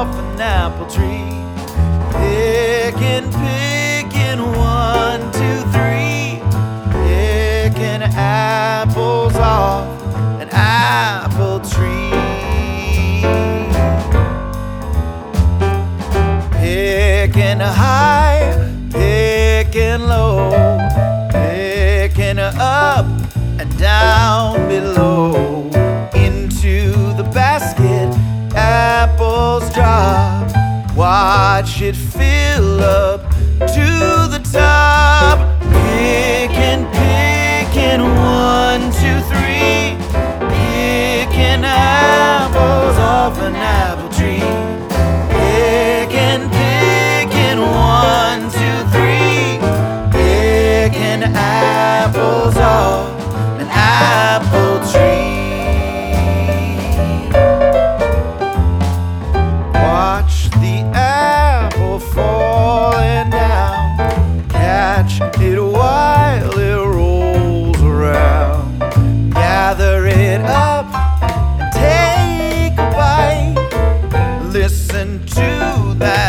off an apple tree. Picking, picking, 1, 2, 3. Picking apples off an apple tree. Picking high, picking low, picking up and down below. Into the basket, apples drop. Watch it fill up to the top. Picking, picking, 1, 2, 3. Picking apples off an apple tree. Picking, picking, 1, 2, 3. Picking apples off an apple tree. Watch the apple falling down. Catch it while it rolls around. Gather it up and take a bite. Listen to that